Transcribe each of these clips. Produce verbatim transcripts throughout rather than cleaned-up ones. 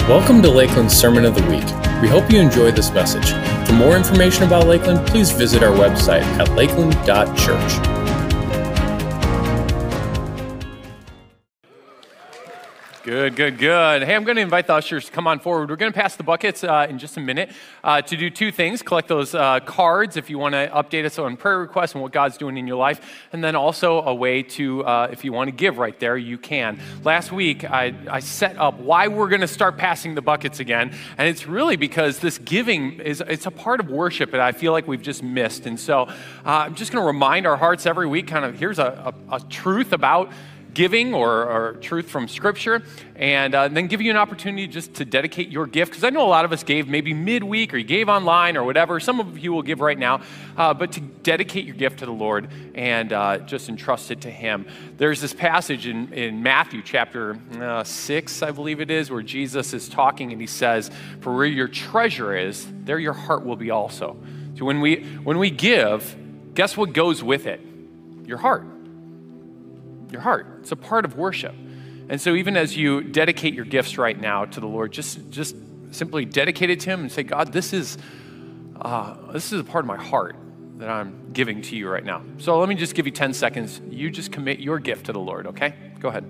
Welcome to Lakeland's Sermon of the Week. We hope you enjoy this message. For more information about Lakeland, please visit our website at lakeland dot church. Good, good, good. Hey, I'm going to invite the ushers to come on forward. We're going to pass the buckets uh, in just a minute uh, to do two things. Collect those uh, cards if you want to update us on prayer requests and what God's doing in your life. And then also a way to, uh, if you want to give right there, you can. Last week, I, I set up why we're going to start passing the buckets again. And it's really because this giving is it's a part of worship that I feel like we've just missed. And so uh, I'm just going to remind our hearts every week, kind of, here's a, a, a truth about giving or, or truth from Scripture, and uh, then give you an opportunity just to dedicate your gift, because I know a lot of us gave maybe midweek or you gave online or whatever. Some of you will give right now, uh, but to dedicate your gift to the Lord and uh, just entrust it to Him. There's this passage in, in Matthew chapter uh, six, I believe it is, where Jesus is talking and He says, "For where your treasure is, there your heart will be also." So when we when we give, guess what goes with it? Your heart. Your heart. It's a part of worship. And so even as you dedicate your gifts right now to the Lord, just, just simply dedicate it to Him and say, "God, this is, uh, this is a part of my heart that I'm giving to you right now." So let me just give you ten seconds. You just commit your gift to the Lord, okay? Go ahead.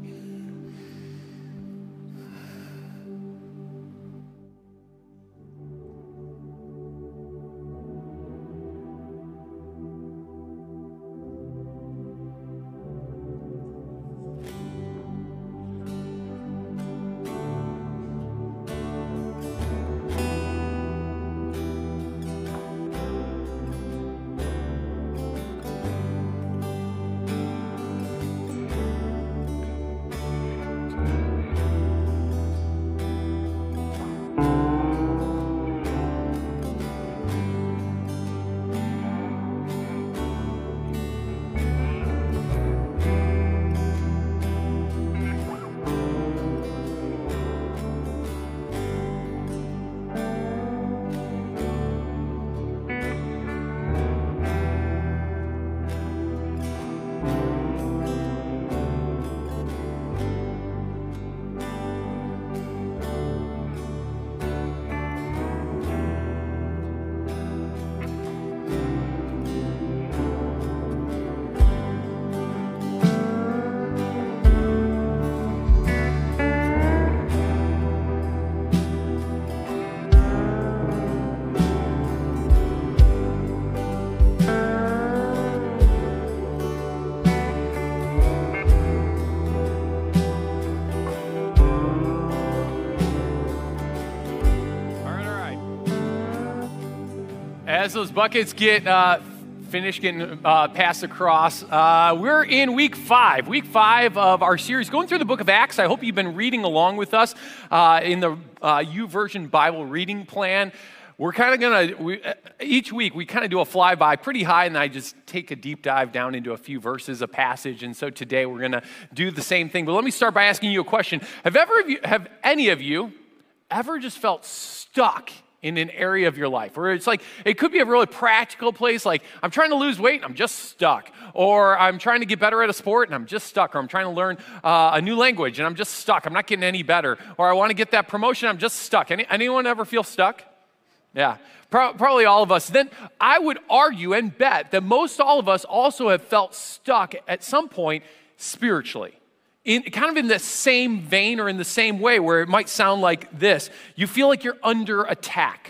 As those buckets get uh, finished getting uh, passed across, uh, we're in week five, week five of our series, going through the book of Acts. I hope you've been reading along with us uh, in the uh, YouVersion Bible reading plan. We're kind of going to, each week we kind of do a flyby pretty high, and I just take a deep dive down into a few verses, a passage, and so today we're going to do the same thing. But let me start by asking you a question. Have ever, have any of you ever just felt stuck in an area of your life where it's like, it could be a really practical place, like I'm trying to lose weight and I'm just stuck, or I'm trying to get better at a sport and I'm just stuck, or I'm trying to learn uh, a new language and I'm just stuck, I'm not getting any better, or I want to get that promotion, I'm just stuck. Any, anyone ever feel stuck? Yeah, pro- probably all of us. Then I would argue and bet that most all of us also have felt stuck at some point spiritually. In, kind of in the same vein or in the same way, where it might sound like this. You feel like you're under attack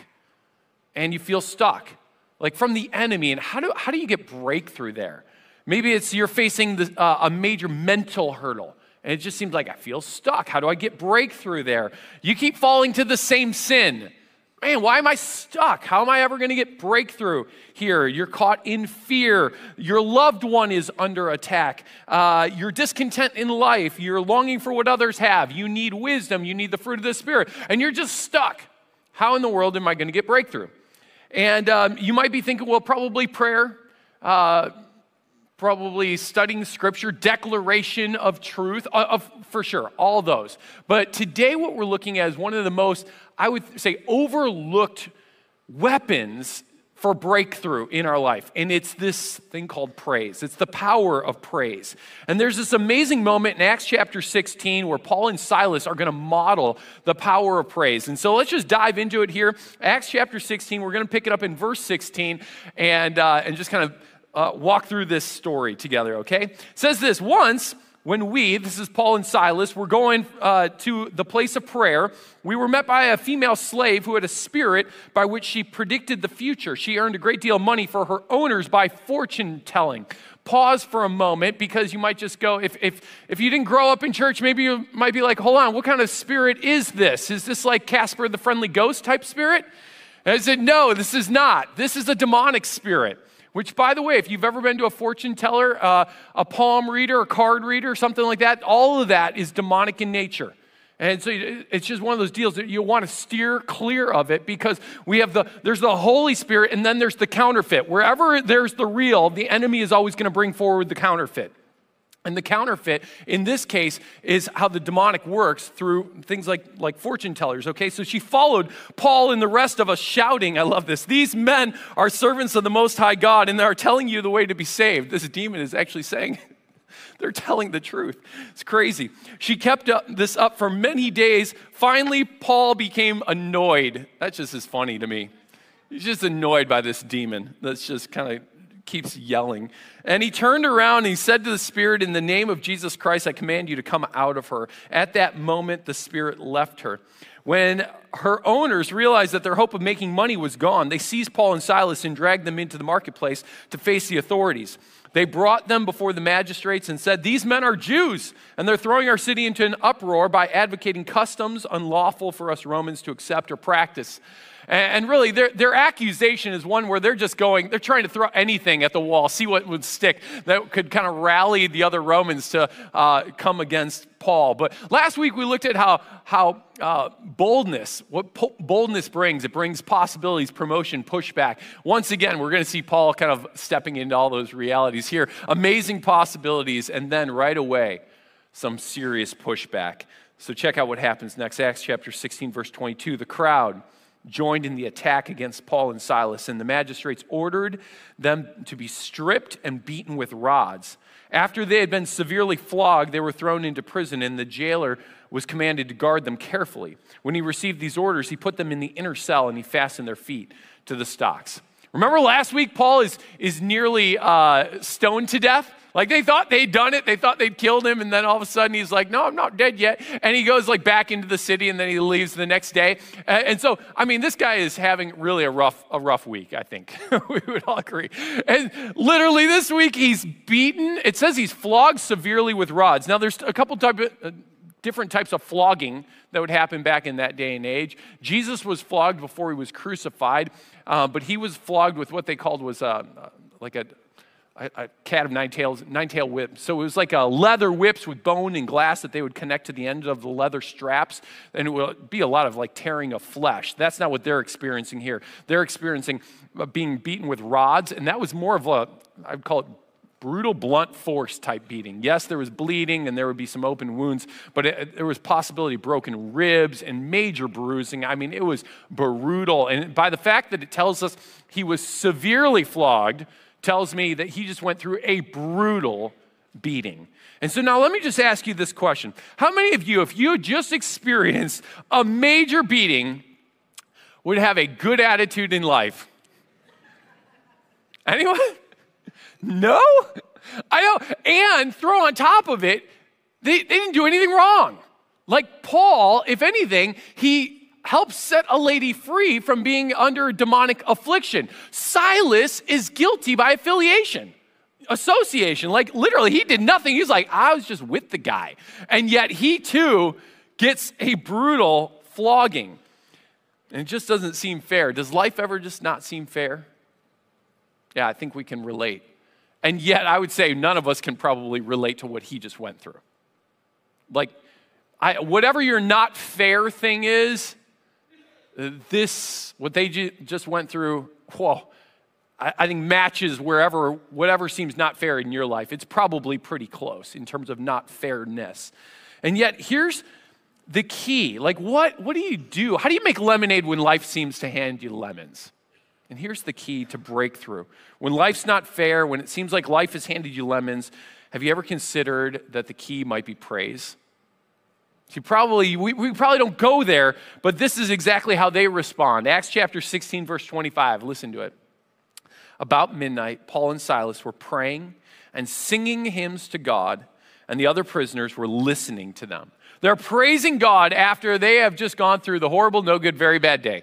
and you feel stuck, like from the enemy. And how do, how do you get breakthrough there? Maybe it's you're facing the, uh, a major mental hurdle and it just seems like I feel stuck. How do I get breakthrough there? You keep falling to the same sin. Man, why am I stuck? How am I ever going to get breakthrough here? You're caught in fear. Your loved one is under attack. Uh, you're discontent in life. You're longing for what others have. You need wisdom. You need the fruit of the Spirit. And you're just stuck. How in the world am I going to get breakthrough? And um, you might be thinking, well, probably prayer. Uh, probably studying Scripture, declaration of truth, uh, of, for sure, all those. But today what we're looking at is one of the most, I would say, overlooked weapons for breakthrough in our life. And it's this thing called praise. It's the power of praise. And there's this amazing moment in Acts chapter sixteen where Paul and Silas are going to model the power of praise. And so let's just dive into it here. Acts chapter sixteen, we're going to pick it up in verse sixteen and, uh, and just kind of uh, walk through this story together, okay? It says this, once, when we, this is Paul and Silas, were going uh, to the place of prayer, we were met by a female slave who had a spirit by which she predicted the future. She earned a great deal of money for her owners by fortune telling. Pause for a moment, because you might just go, if, if, if you didn't grow up in church, maybe you might be like, hold on, what kind of spirit is this? Is this like Casper the Friendly Ghost type spirit? And I said, no, this is not. This is a demonic spirit. Which, by the way, if you've ever been to a fortune teller, uh, a palm reader, a card reader, something like that, all of that is demonic in nature. And so it's just one of those deals that you want to steer clear of it, because we have the, there's the Holy Spirit and then there's the counterfeit. Wherever there's the real, the enemy is always going to bring forward the counterfeit. And the counterfeit, in this case, is how the demonic works through things like, like fortune tellers, okay? So she followed Paul and the rest of us shouting, I love this, these men are servants of the Most High God, and they are telling you the way to be saved. This demon is actually saying, they're telling the truth. It's crazy. She kept up, this up for many days. Finally, Paul became annoyed. That just is funny to me. He's just annoyed by this demon that's just kind of keeps yelling. And he turned around and he said to the spirit, in the name of Jesus Christ, I command you to come out of her. At that moment, the spirit left her. When her owners realized that their hope of making money was gone, they seized Paul and Silas and dragged them into the marketplace to face the authorities. They brought them before the magistrates and said, these men are Jews, and they're throwing our city into an uproar by advocating customs unlawful for us Romans to accept or practice. And really, their, their accusation is one where they're just going, they're trying to throw anything at the wall, see what would stick, that could kind of rally the other Romans to uh, come against Paul. But last week we looked at how, how uh, boldness, what po- boldness brings. It brings possibilities, promotion, pushback. Once again, we're going to see Paul kind of stepping into all those realities here. Amazing possibilities, and then right away, some serious pushback. So check out what happens next. Acts chapter sixteen, verse twenty-two. The crowd joined in the attack against Paul and Silas, and the magistrates ordered them to be stripped and beaten with rods. After they had been severely flogged, they were thrown into prison, and the jailer was commanded to guard them carefully. When he received these orders, he put them in the inner cell, and he fastened their feet to the stocks. Remember last week, Paul is, is nearly uh, stoned to death? Like they thought they'd done it, they thought they'd killed him, and then all of a sudden he's like, no, I'm not dead yet. And he goes like back into the city, and then he leaves the next day. And so, I mean, this guy is having really a rough, a rough week, I think. We would all agree. And literally this week he's beaten. It says he's flogged severely with rods. Now there's a couple type of, uh, different types of flogging that would happen back in that day and age. Jesus was flogged before he was crucified, uh, but he was flogged with what they called was uh, like a, a, a cat of nine tails, nine tail whip. So it was like a leather whips with bone and glass that they would connect to the end of the leather straps, and it would be a lot of like tearing of flesh. That's not what they're experiencing here. They're experiencing being beaten with rods, and that was more of a, I'd call it brutal, blunt force type beating. Yes, there was bleeding and there would be some open wounds, but it, there was possibility of broken ribs and major bruising. I mean, it was brutal. And by the fact that it tells us he was severely flogged, tells me that he just went through a brutal beating. And so now let me just ask you this question. How many of you, if you had just experienced a major beating, would have a good attitude in life? Anyone? No? I know. And throw on top of it, they, they didn't do anything wrong. Like Paul, if anything, he helped set a lady free from being under demonic affliction. Silas is guilty by affiliation, association. Like literally, he did nothing. He's like, I was just with the guy. And yet he too gets a brutal flogging. And it just doesn't seem fair. Does life ever just not seem fair? Yeah, I think we can relate. And yet, I would say none of us can probably relate to what he just went through. Like, I, whatever your not fair thing is, this, what they ju- just went through, whoa, I, I think matches wherever, whatever seems not fair in your life. It's probably pretty close in terms of not fairness. And yet, here's the key. Like, what, what do you do? How do you make lemonade when life seems to hand you lemons? And here's the key to breakthrough. When life's not fair, when it seems like life has handed you lemons, have you ever considered that the key might be praise? See, probably, we, we probably don't go there, but this is exactly how they respond. Acts chapter sixteen, verse twenty-five, listen to it. About midnight, Paul and Silas were praying and singing hymns to God, and the other prisoners were listening to them. They're praising God after they have just gone through the horrible, no good, very bad day.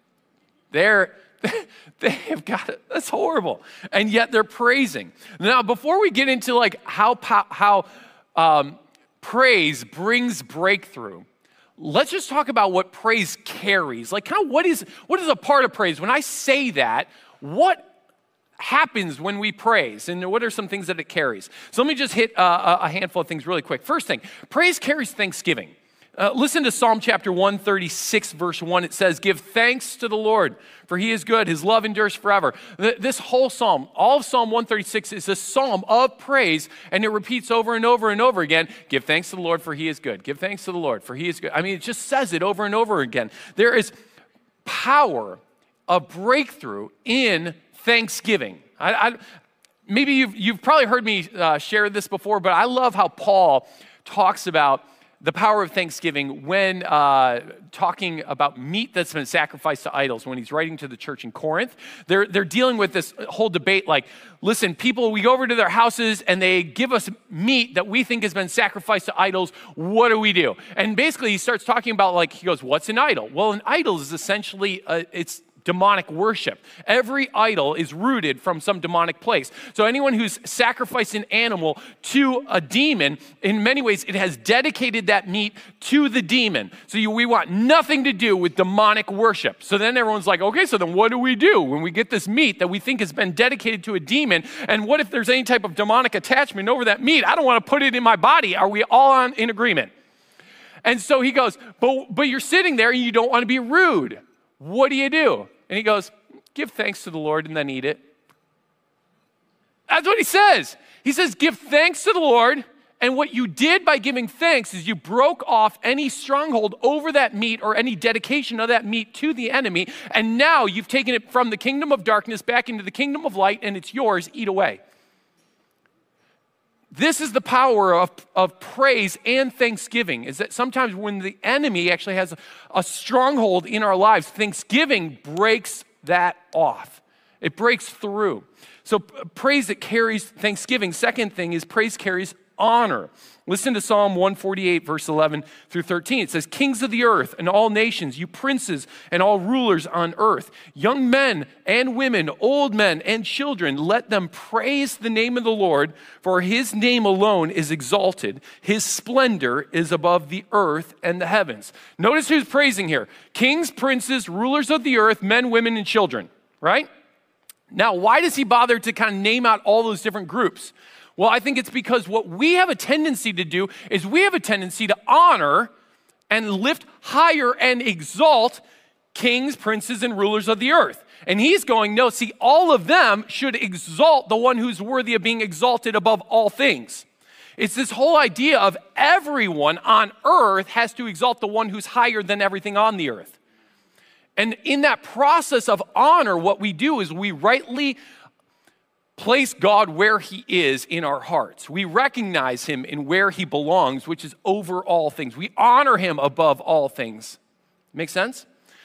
They're, they have got it. That's horrible. And yet they're praising. Now, before we get into like how, how um, praise brings breakthrough, let's just talk about what praise carries. Like kind of what is, what is a part of praise? When I say that, what happens when we praise, and what are some things that it carries? So let me just hit uh, a handful of things really quick. First thing, praise carries thanksgiving. Uh, listen to Psalm chapter one thirty-six, verse one. It says, give thanks to the Lord, for he is good. His love endures forever. Th- this whole psalm, all of Psalm one thirty-six is a psalm of praise, and it repeats over and over and over again, give thanks to the Lord, for he is good. Give thanks to the Lord, for he is good. I mean, it just says it over and over again. There is power of breakthrough in thanksgiving. I, I, maybe you've, you've probably heard me uh, share this before, but I love how Paul talks about the power of thanksgiving when uh, talking about meat that's been sacrificed to idols. When he's writing to the church in Corinth, they're, they're dealing with this whole debate like, listen, people, we go over to their houses and they give us meat that we think has been sacrificed to idols. What do we do? And basically he starts talking about like, he goes, what's an idol? Well, an idol is essentially, uh, it's demonic worship. Every idol is rooted from some demonic place. So anyone who's sacrificed an animal to a demon, in many ways, it has dedicated that meat to the demon. So you, we want nothing to do with demonic worship. So then everyone's like, okay, so then what do we do when we get this meat that we think has been dedicated to a demon? And what if there's any type of demonic attachment over that meat? I don't want to put it in my body. Are we all on, in agreement? And so he goes, but, but you're sitting there and you don't want to be rude. What do you do? And he goes, give thanks to the Lord and then eat it. That's what he says. He says, give thanks to the Lord. And what you did by giving thanks is you broke off any stronghold over that meat or any dedication of that meat to the enemy. And now you've taken it from the kingdom of darkness back into the kingdom of light, and it's yours. Eat away. This is the power of, of praise and thanksgiving, is that sometimes when the enemy actually has a, a stronghold in our lives, thanksgiving breaks that off. It breaks through. So praise that carries thanksgiving. Second thing is praise carries honor. Listen to Psalm one forty-eight, verse eleven through thirteen. It says, kings of the earth and all nations, you princes and all rulers on earth, young men and women, old men and children, let them praise the name of the Lord, for his name alone is exalted. His splendor is above the earth and the heavens. Notice who's praising here. Kings, princes, rulers of the earth, men, women, and children, right? Now, why does he bother to kind of name out all those different groups? Well, I think it's because what we have a tendency to do is we have a tendency to honor and lift higher and exalt kings, princes, and rulers of the earth. And he's going, no, see, all of them should exalt the one who's worthy of being exalted above all things. It's this whole idea of everyone on earth has to exalt the one who's higher than everything on the earth. And in that process of honor, what we do is we rightly place God where he is in our hearts. We recognize him in where he belongs, which is over all things. We honor him above all things. Make sense?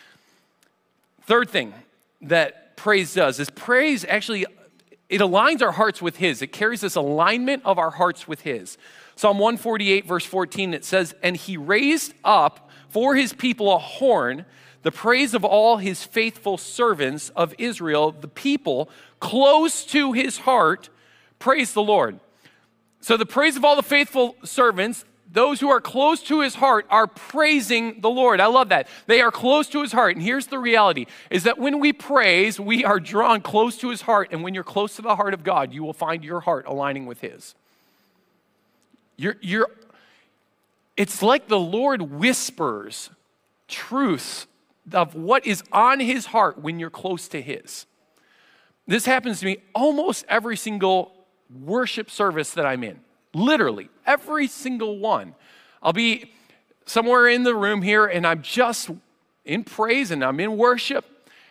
Third thing that praise does is praise actually, it aligns our hearts with his. It carries this alignment of our hearts with his. Psalm one forty-eight, verse fourteen, it says, and he raised up for his people a horn, the praise of all his faithful servants of Israel, the people close to his heart, praise the Lord. So the praise of all the faithful servants, those who are close to his heart, are praising the Lord. I love that. They are close to his heart. And here's the reality, is that when we praise, we are drawn close to his heart. And when you're close to the heart of God, you will find your heart aligning with his. You're, you're, it's like the Lord whispers truths of what is on his heart when you're close to his. This happens to me almost every single worship service that I'm in. Literally, every single one. I'll be somewhere in the room here and I'm just in praise and I'm in worship.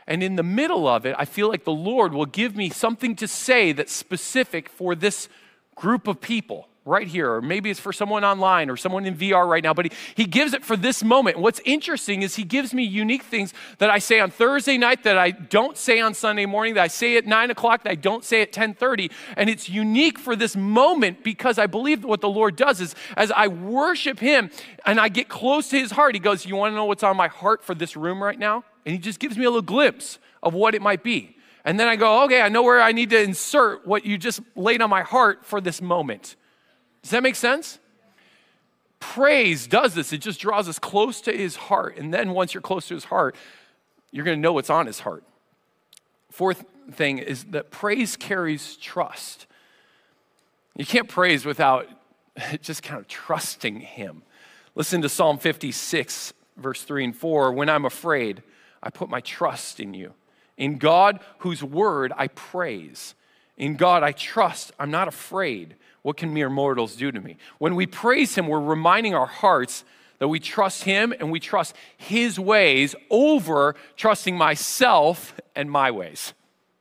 And in the middle of it, I feel like the Lord will give me something to say that's specific for this group of people right here, or maybe it's for someone online or someone in V R right now, but he, he gives it for this moment. And what's interesting is he gives me unique things that I say on Thursday night that I don't say on Sunday morning, that I say at nine o'clock, that I don't say at ten thirty. And it's unique for this moment because I believe that what the Lord does is as I worship him and I get close to his heart, he goes, you want to know what's on my heart for this room right now? And he just gives me a little glimpse of what it might be. And then I go, okay, I know where I need to insert what you just laid on my heart for this moment. Does that make sense? Praise does this. It just draws us close to his heart. And then once you're close to his heart, you're going to know what's on his heart. Fourth thing is that praise carries trust. You can't praise without just kind of trusting him. Listen to Psalm fifty-six, verse three and four. When I'm afraid, I put my trust in you. In God, whose word I praise. In God I trust. I'm not afraid. What can mere mortals do to me? When we praise him, we're reminding our hearts that we trust him and we trust his ways over trusting myself and my ways.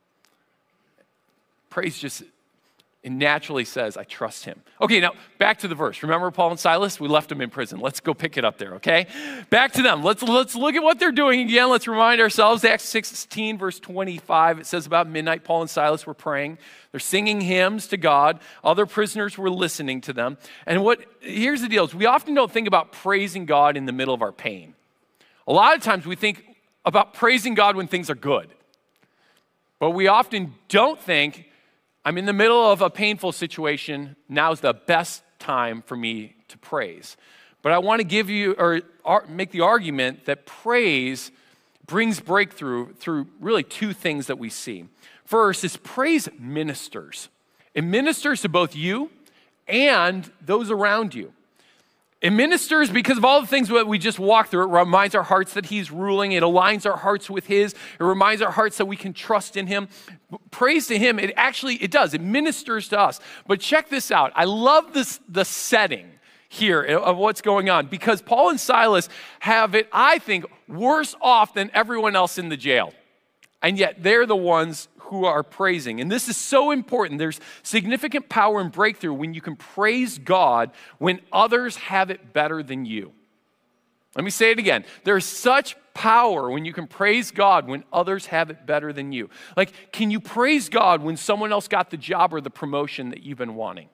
Praise just it naturally says, I trust him. Okay, now back to the verse. Remember Paul and Silas? We left them in prison. Let's go pick it up there, okay? Back to them. Let's, let's look at what they're doing again. Let's remind ourselves. Acts sixteen, verse twenty-five, it says about midnight, Paul and Silas were praying. They're singing hymns to God. Other prisoners were listening to them. And what here's the deal is we often don't think about praising God in the middle of our pain. A lot of times we think about praising God when things are good. But we often don't think, I'm in the middle of a painful situation. Now's the best time for me to praise. But I want to give you or make the argument that praise brings breakthrough through really two things that we see. First is praise ministers. It ministers to both you and those around you. It ministers because of all the things that we just walked through. It reminds our hearts that he's ruling. It aligns our hearts with his. It reminds our hearts that we can trust in him. Praise to him, it actually, it does. It ministers to us. But check this out. I love this, the setting here of what's going on because Paul and Silas have it, I think, worse off than everyone else in the jail. And yet they're the ones who are praising. And this is so important. There's significant power and breakthrough when you can praise God when others have it better than you. Let me say it again. There's such power when you can praise God when others have it better than you. Like, can you praise God when someone else got the job or the promotion that you've been wanting?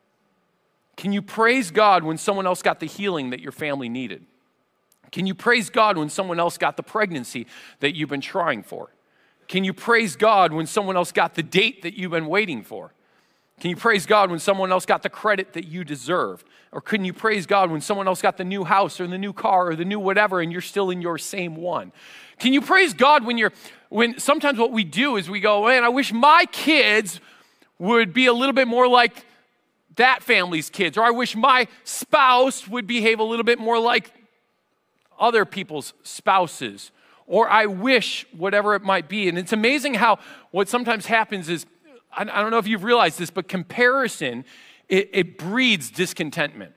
Can you praise God when someone else got the healing that your family needed? Can you praise God when someone else got the pregnancy that you've been trying for? Can you praise God when someone else got the date that you've been waiting for? Can you praise God when someone else got the credit that you deserve? Or can you praise God when someone else got the new house or the new car or the new whatever and you're still in your same one? Can you praise God when you're, when sometimes what we do is we go, man, I wish my kids would be a little bit more like that family's kids, or I wish my spouse would behave a little bit more like other people's spouses. Or I wish, whatever it might be. And it's amazing how what sometimes happens is, I don't know if you've realized this, but comparison, it, it breeds discontentment.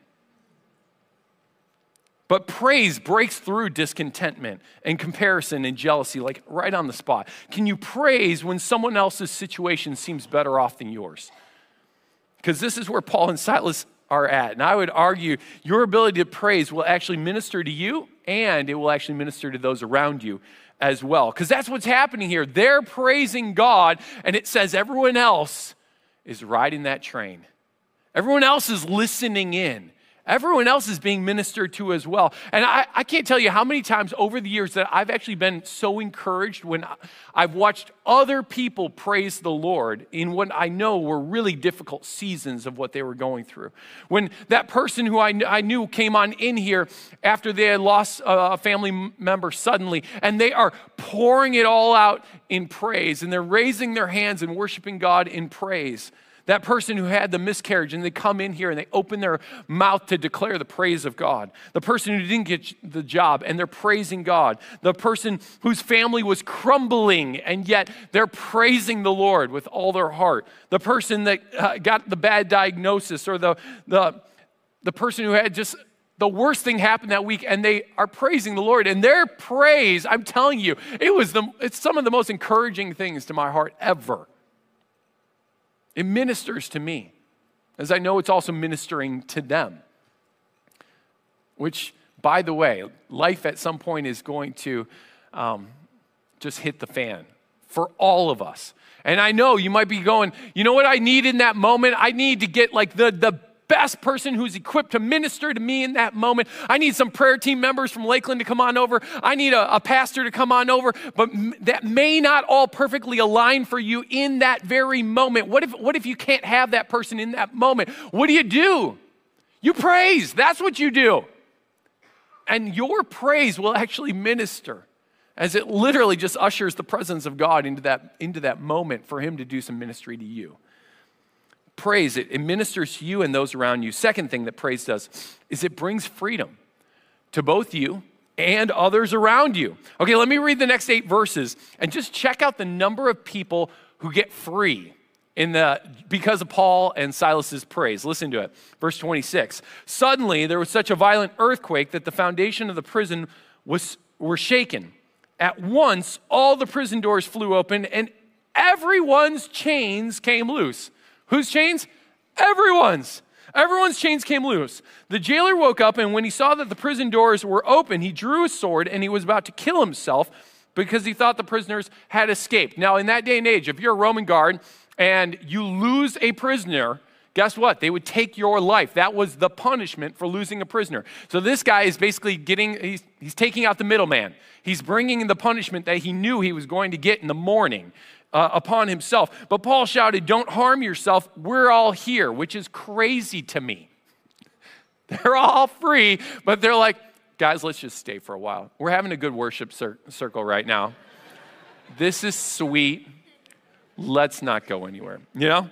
But praise breaks through discontentment and comparison and jealousy, like right on the spot. Can you praise when someone else's situation seems better off than yours? Because this is where Paul and Silas are at. And I would argue your ability to praise will actually minister to you and it will actually minister to those around you as well. Because that's what's happening here. They're praising God and it says everyone else is riding that train. Everyone else is listening in. Everyone else is being ministered to as well. And I, I can't tell you how many times over the years that I've actually been so encouraged when I've watched other people praise the Lord in what I know were really difficult seasons of what they were going through. When that person who I, I knew came on in here after they had lost a family member suddenly, and they are pouring it all out in praise, and they're raising their hands and worshiping God in praise. That person who had the miscarriage and they come in here and they open their mouth to declare the praise of God. The person who didn't get the job and they're praising God. The person whose family was crumbling and yet they're praising the Lord with all their heart. The person that uh, got the bad diagnosis, or the, the, the person who had just the worst thing happened that week, and they are praising the Lord. And their praise, I'm telling you, it was the, it's some of the most encouraging things to my heart ever. It ministers to me, as I know it's also ministering to them. Which, by the way, life at some point is going to um, just hit the fan for all of us. And I know you might be going, you know what I need in that moment? I need to get like the, the best person who's equipped to minister to me in that moment. I need some prayer team members from Lakeland to come on over. I need a, a pastor to come on over, but m- that may not all perfectly align for you in that very moment. What if, what if you can't have that person in that moment? What do you do? You praise. That's what you do. And your praise will actually minister, as it literally just ushers the presence of God into that, into that moment for him to do some ministry to you. Praise, it, it ministers to you and those around you. Second thing that praise does is it brings freedom to both you and others around you. Okay, let me read the next eight verses and just check out the number of people who get free in the because of Paul and Silas's praise. Listen to it. Verse twenty-six. Suddenly there was such a violent earthquake that the foundation of the prison was were shaken. At once all the prison doors flew open and everyone's chains came loose. Whose chains? Everyone's. Everyone's chains came loose. The jailer woke up, and when he saw that the prison doors were open, he drew a sword and he was about to kill himself because he thought the prisoners had escaped. Now, in that day and age, if you're a Roman guard and you lose a prisoner, guess what? They would take your life. That was the punishment for losing a prisoner. So this guy is basically getting, he's, he's taking out the middleman. He's bringing in the punishment that he knew he was going to get in the morning uh, upon himself. But Paul shouted, "Don't harm yourself. We're all here," which is crazy to me. They're all free, but they're like, guys, let's just stay for a while. We're having a good worship cir- circle right now. This is sweet. Let's not go anywhere, you know?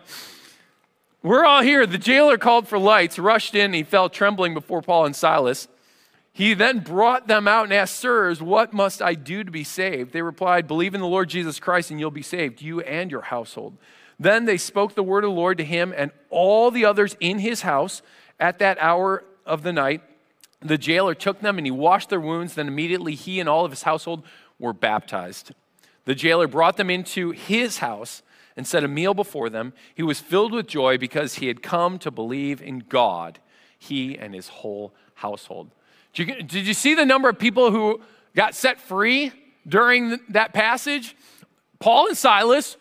We're all here. The jailer called for lights, rushed in, and he fell trembling before Paul and Silas. He then brought them out and asked, "Sirs, what must I do to be saved?" They replied, "Believe in the Lord Jesus Christ and you'll be saved, you and your household." Then they spoke the word of the Lord to him and all the others in his house. At that hour of the night, the jailer took them and he washed their wounds. Then immediately he and all of his household were baptized. The jailer brought them into his house and set a meal before them. He was filled with joy because he had come to believe in God, he and his whole household. Did you, did you see the number of people who got set free during that passage? Paul and Silas,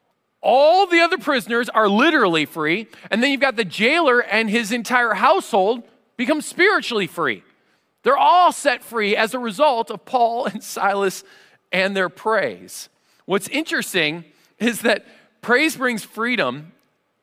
all the other prisoners are literally free. And then you've got the jailer and his entire household become spiritually free. They're all set free as a result of Paul and Silas and their praise. What's interesting is that praise brings freedom,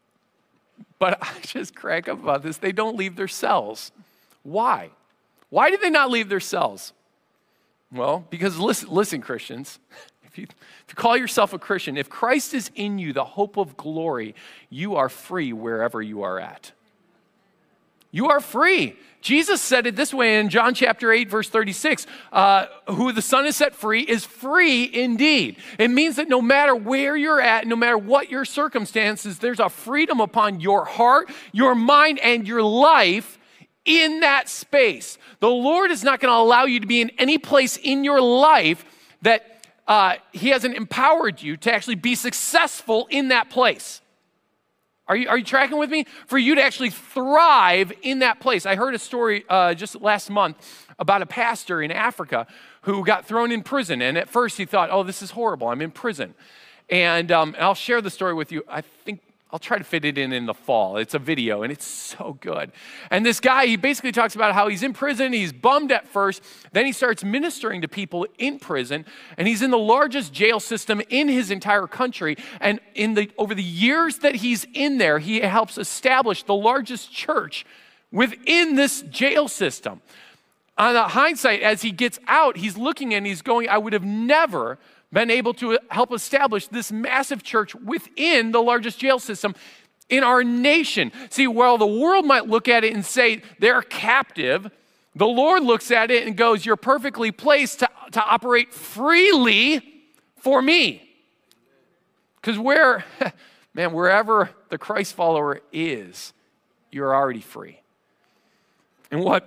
but I just crack up about this. They don't leave their cells. Why? Why did they not leave their cells? Well, because listen, listen Christians, if you, if you call yourself a Christian, if Christ is in you, the hope of glory, you are free wherever you are at. You are free. Jesus said it this way in John chapter eight, verse thirty-six, uh, who the Son has set free is free indeed. It means that no matter where you're at, no matter what your circumstances, there's a freedom upon your heart, your mind, and your life in that space. The Lord is not going to allow you to be in any place in your life that uh, he hasn't empowered you to actually be successful in that place. Are you, are you tracking with me? For you to actually thrive in that place. I heard a story uh, just last month about a pastor in Africa who got thrown in prison. And at first he thought, oh, this is horrible. I'm in prison. And, um, and I'll share the story with you. I think I'll try to fit it in in the fall. It's a video, and it's so good. And this guy, he basically talks about how he's in prison. He's bummed at first. Then he starts ministering to people in prison, and he's in the largest jail system in his entire country. And in the over the years that he's in there, he helps establish the largest church within this jail system. On the hindsight, as he gets out, he's looking and he's going, I would have never been able to help establish this massive church within the largest jail system in our nation. See, while the world might look at it and say they're captive, the Lord looks at it and goes, you're perfectly placed to, to operate freely for me. Because where, man, wherever the Christ follower is, you're already free. And what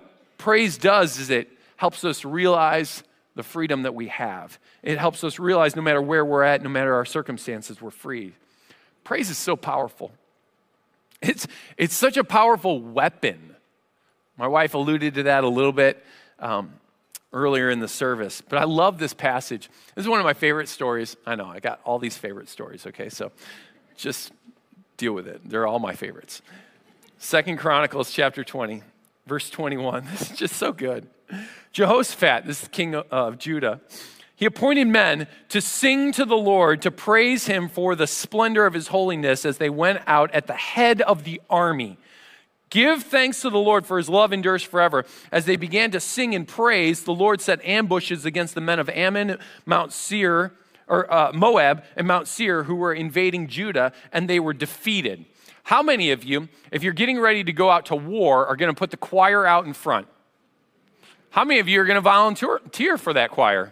praise does is it helps us realize the freedom that we have. It helps us realize no matter where we're at, no matter our circumstances, we're free. Praise is so powerful. It's, it's such a powerful weapon. My wife alluded to that a little bit um, earlier in the service, but I love this passage. This is one of my favorite stories. I know, I got all these favorite stories, okay? So just deal with it. They're all my favorites. Second Chronicles chapter twenty, verse twenty-one. This is just so good. Jehoshaphat, this is the king of Judah, he appointed men to sing to the Lord, to praise him for the splendor of his holiness as they went out at the head of the army. Give thanks to the Lord, for his love endures forever. As they began to sing and praise, the Lord set ambushes against the men of Ammon, Mount Seir, or uh, Moab and Mount Seir, who were invading Judah, and they were defeated. How many of you, if you're getting ready to go out to war, are going to put the choir out in front? How many of you are going to volunteer for that choir?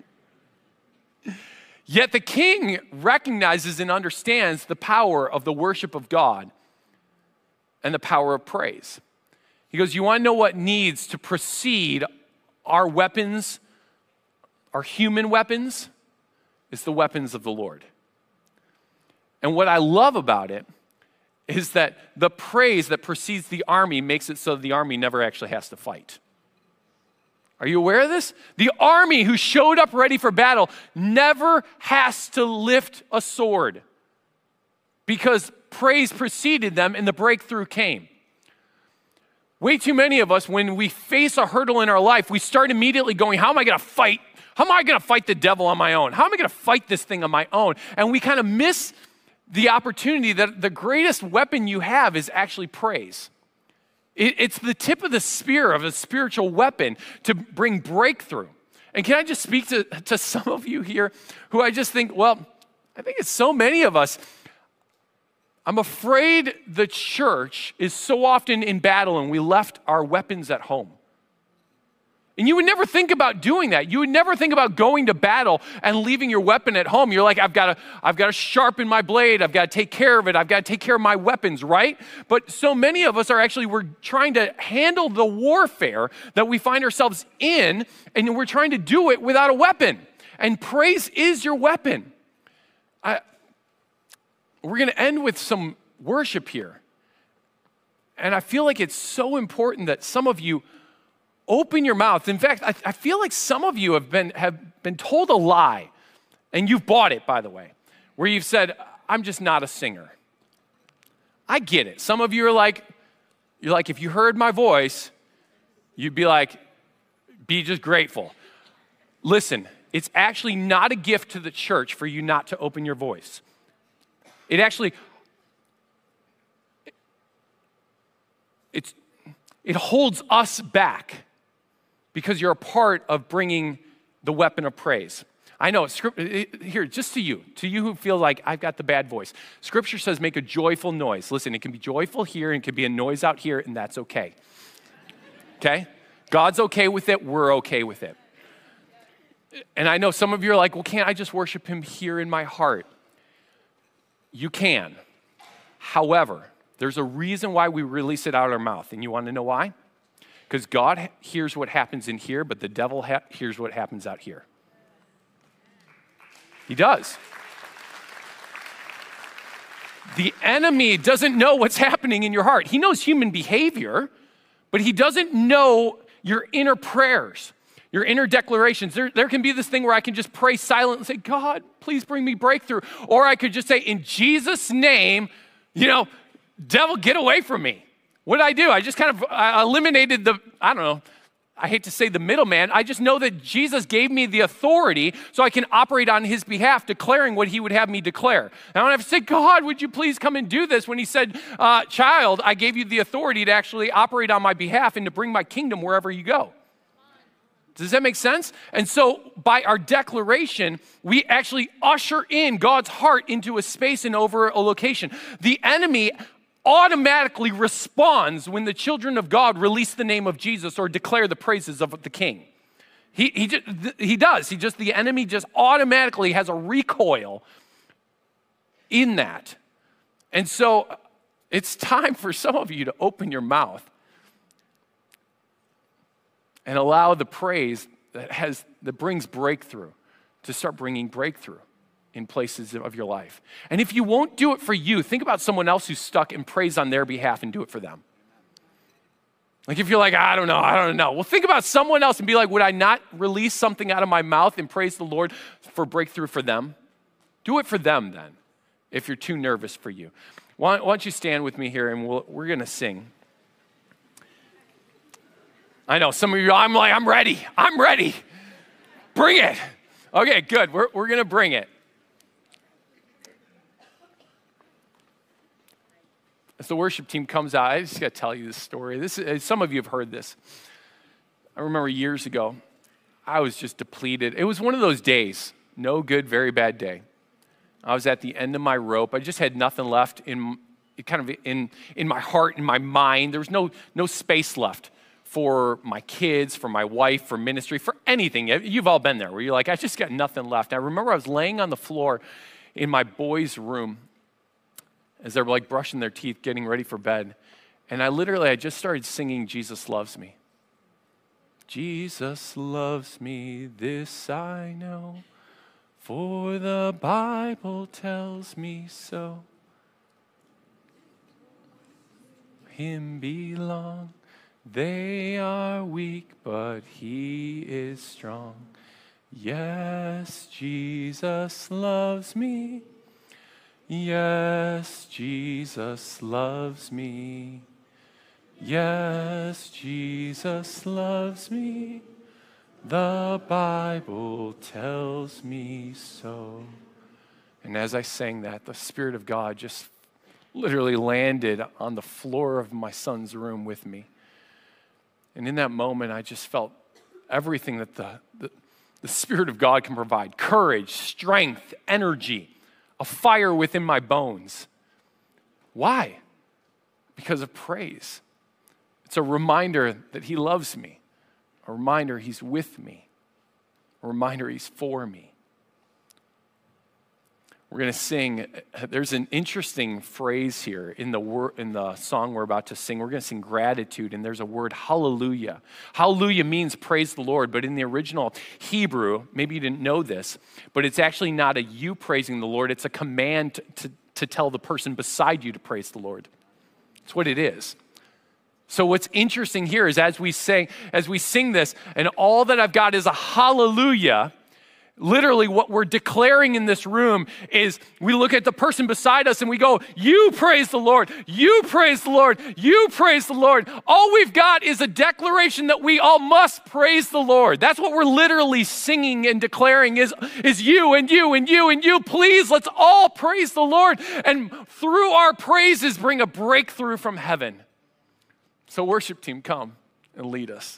Yet the king recognizes and understands the power of the worship of God and the power of praise. He goes, you want to know what needs to precede our weapons, our human weapons? It's the weapons of the Lord. And what I love about it is that the praise that precedes the army makes it so the army never actually has to fight. Are you aware of this? The army who showed up ready for battle never has to lift a sword because praise preceded them and the breakthrough came. Way too many of us, when we face a hurdle in our life, we start immediately going, how am I going to fight? How am I going to fight the devil on my own? How am I going to fight this thing on my own? And we kind of miss the opportunity that the greatest weapon you have is actually praise. It, it's the tip of the spear of a spiritual weapon to bring breakthrough. And can I just speak to, to some of you here who I just think, well, I think it's so many of us. I'm afraid the church is so often in battle and we left our weapons at home. And you would never think about doing that. You would never think about going to battle and leaving your weapon at home. You're like, I've got to, I've got to sharpen my blade. I've got to take care of it. I've got to take care of my weapons, right? But so many of us are actually, we're trying to handle the warfare that we find ourselves in, and we're trying to do it without a weapon. And praise is your weapon. I, we're going to end with some worship here. And I feel like it's so important that some of you open your mouth. In fact, I, I feel like some of you have been, have been told a lie, and you've bought it, by the way, where you've said, I'm just not a singer. I get it. Some of you are like, you're like, if you heard my voice, you'd be like, be just grateful. Listen, it's actually not a gift to the church for you not to open your voice. It actually, it's, it holds us back because you're a part of bringing the weapon of praise. I know, script, here, just to you, to you who feel like I've got the bad voice. Scripture says make a joyful noise. Listen, it can be joyful here and it can be a noise out here, and that's okay. Okay? God's okay with it. We're okay with it. And I know some of you are like, well, can't I just worship him here in my heart? You can. However, there's a reason why we release it out of our mouth. And you want to know why? Because God hears what happens in here, but the devil ha- hears what happens out here. He does. The enemy doesn't know what's happening in your heart. He knows human behavior, but he doesn't know your inner prayers, your inner declarations. There, there can be this thing where I can just pray silently and say, God, please bring me breakthrough. Or I could just say, in Jesus' name, you know, devil, get away from me. What did I do? I just kind of I eliminated the, I don't know, I hate to say the middleman. I just know that Jesus gave me the authority so I can operate on his behalf, declaring what he would have me declare. And I don't have to say, God, would you please come and do this? When he said, uh, child, I gave you the authority to actually operate on my behalf and to bring my kingdom wherever you go. Does that make sense? And so by our declaration, we actually usher in God's heart into a space and over a location. The enemy automatically responds when the children of God release the name of Jesus or declare the praises of the King. He, he, just, he does. He just, the enemy just automatically has a recoil in that. And so it's time for some of you to open your mouth and allow the praise that has that brings breakthrough to start bringing breakthrough in places of your life. And if you won't do it for you, think about someone else who's stuck and praise on their behalf and do it for them. Like if you're like, I don't know, I don't know. Well, think about someone else and be like, would I not release something out of my mouth and praise the Lord for breakthrough for them? Do it for them then, if you're too nervous for you. Why, why don't you stand with me here and we'll, we're going to sing. I know some of you, I'm like, I'm ready. I'm ready. Bring it. Okay, good. We're, we're going to bring it. As the worship team comes out, I just got to tell you this story. This is, some of you have heard this. I remember years ago, I was just depleted. It was one of those days, no good, very bad day. I was at the end of my rope. I just had nothing left in kind of in, in my heart, in my mind. There was no, no space left for my kids, for my wife, for ministry, for anything. You've all been there where you're like, I just got nothing left. I remember I was laying on the floor in my boys' room as they're like brushing their teeth, getting ready for bed. And I literally, I just started singing, Jesus Loves Me. Jesus loves me, this I know, for the Bible tells me so. Him belong, they are weak, but he is strong. Yes, Jesus loves me. Yes, Jesus loves me. Yes, Jesus loves me. The Bible tells me so. And as I sang that, the Spirit of God just literally landed on the floor of my son's room with me. And in that moment, I just felt everything that the, the, the Spirit of God can provide: courage, strength, energy, a fire within my bones. Why? Because of praise. It's a reminder that he loves me, a reminder he's with me, a reminder he's for me. We're going to sing. There's an interesting phrase here in the wor- in the song we're about to sing. We're going to sing gratitude, and there's a word, hallelujah. Hallelujah means praise the Lord, but in the original Hebrew, maybe you didn't know this, but it's actually not a you praising the Lord. It's a command to, to, to tell the person beside you to praise the Lord. That's what it is. So what's interesting here is as we sing, as we sing this, and all that I've got is a hallelujah, literally what we're declaring in this room is we look at the person beside us and we go, you praise the Lord, you praise the Lord, you praise the Lord. All we've got is a declaration that we all must praise the Lord. That's what we're literally singing and declaring is, is you and you and you and you. Please, let's all praise the Lord. And through our praises, bring a breakthrough from heaven. So worship team, come and lead us.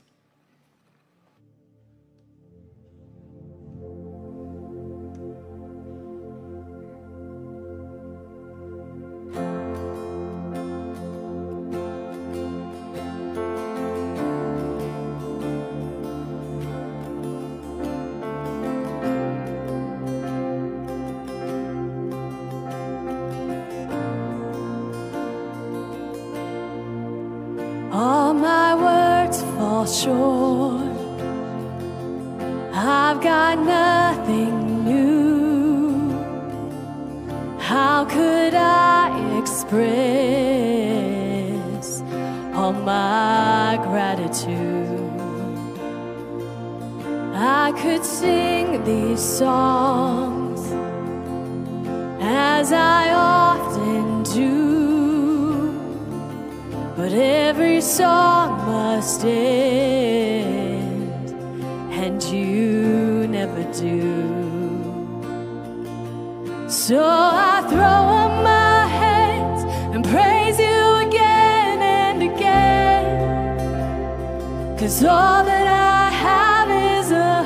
All my words fall short. I've got nothing new. How could I express all my gratitude? I could sing these songs as I often do, but every song must end, and you never do. So I throw up my hands and praise you again and again, 'cause all that I have is a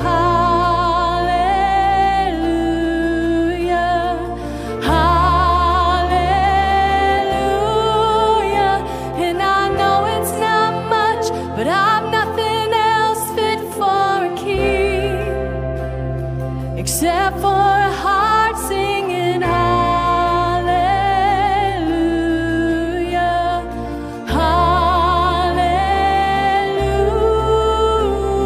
but I've nothing else fit for a king except for a heart singing hallelujah, hallelujah.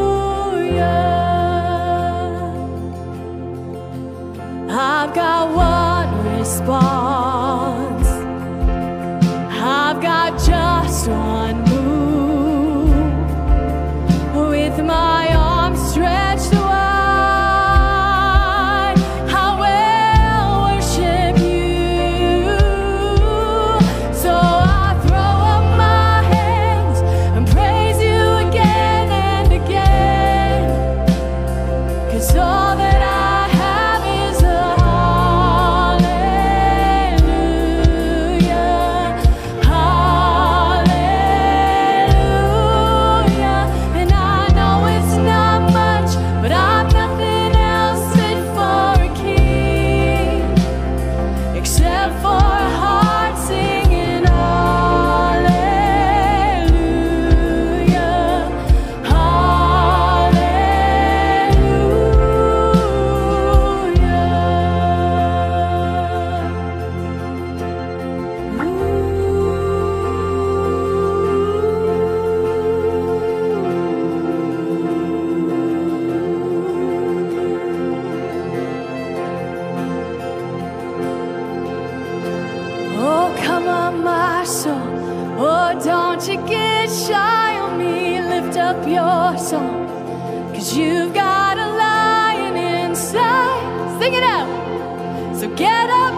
up your song, 'cause you've got a lion inside. Sing it out. So get up.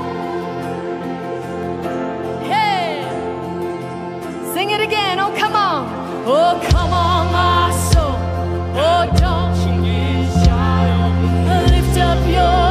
Hey. Sing it again. Oh, come on. Oh, come on, my soul. Oh, don't you get shy on me. Lift up your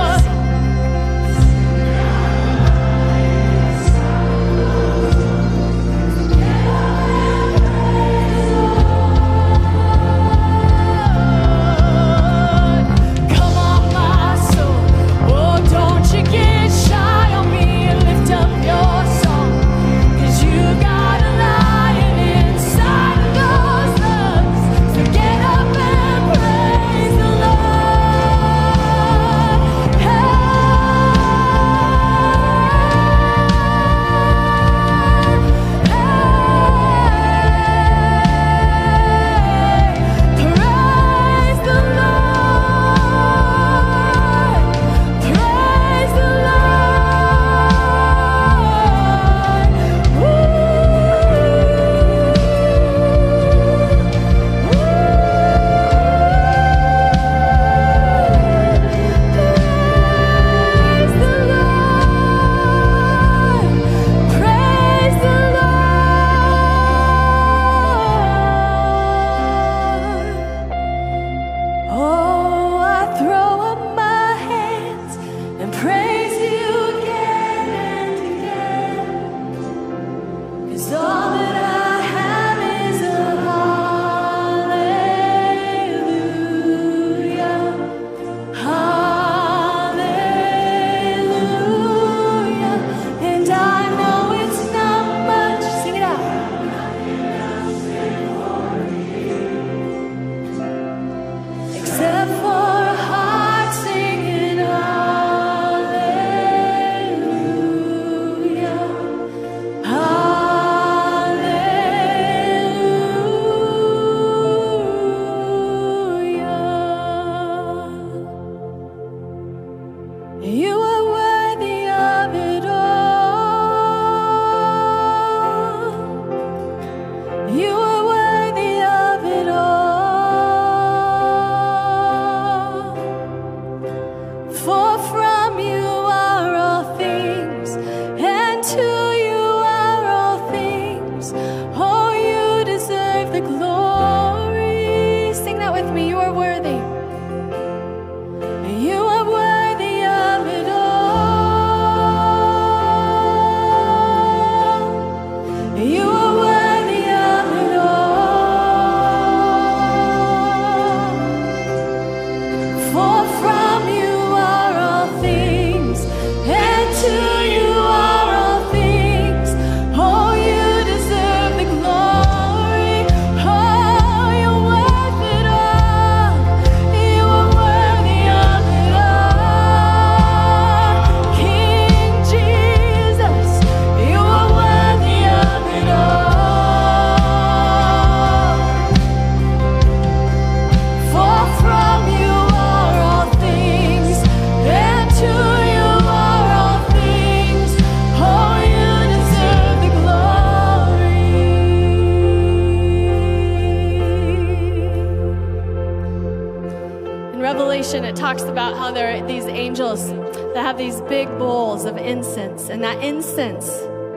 Revelation, it talks about how there are these angels that have these big bowls of incense, and that incense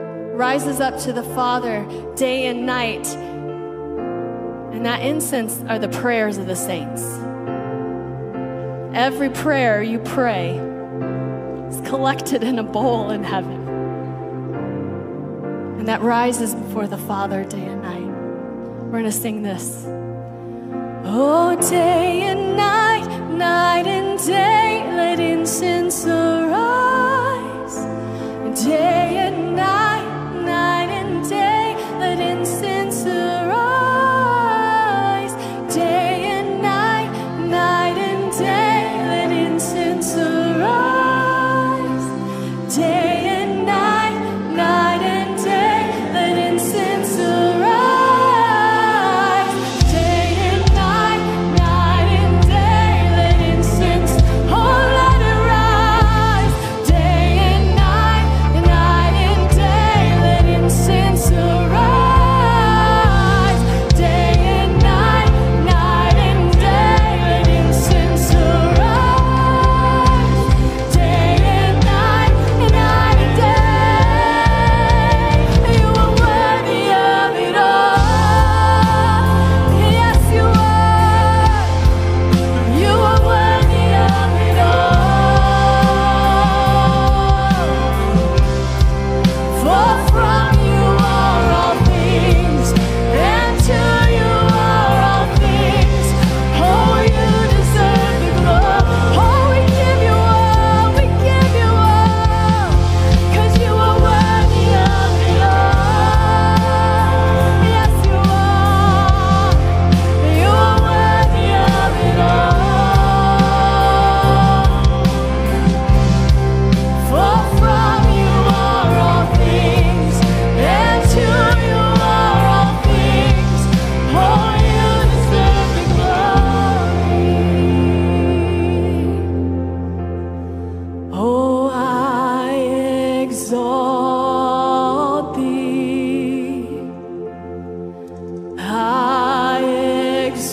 rises up to the Father day and night. And that incense are the prayers of the saints. Every prayer you pray is collected in a bowl in heaven. And that rises before the Father day and night. We're going to sing this. Oh, day and night, night and day, let incense arise. Day and night, night and day, let incense arise. Day and night, night and day, let incense arise. Day and night, night and day, let incense arise. Day and night, night and day, let incense arise.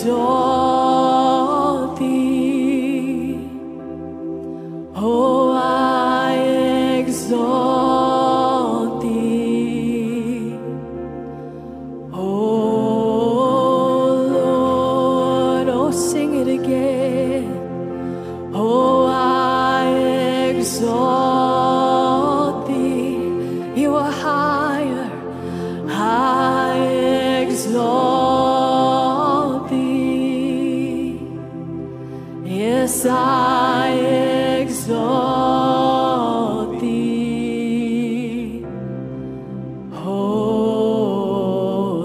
exalt thee. Oh, I exalt thee. Oh, Lord, oh, sing it again. Oh, I exalt thee. You are higher. I exalt thee. Yes, I exalt thee. Oh,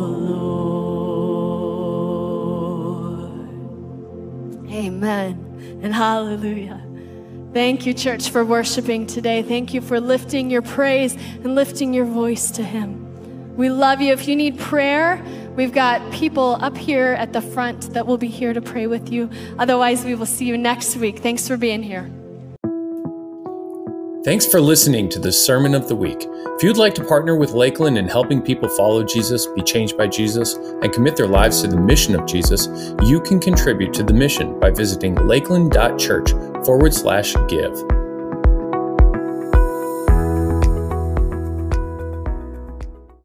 Lord. Amen and hallelujah. Thank you, church, for worshiping today. Thank you for lifting your praise and lifting your voice to Him. We love you. If you need prayer, we've got people up here at the front that will be here to pray with you. Otherwise, we will see you next week. Thanks for being here. Thanks for listening to the Sermon of the Week. If you'd like to partner with Lakeland in helping people follow Jesus, be changed by Jesus, and commit their lives to the mission of Jesus, you can contribute to the mission by visiting lakeland.church forward slash give.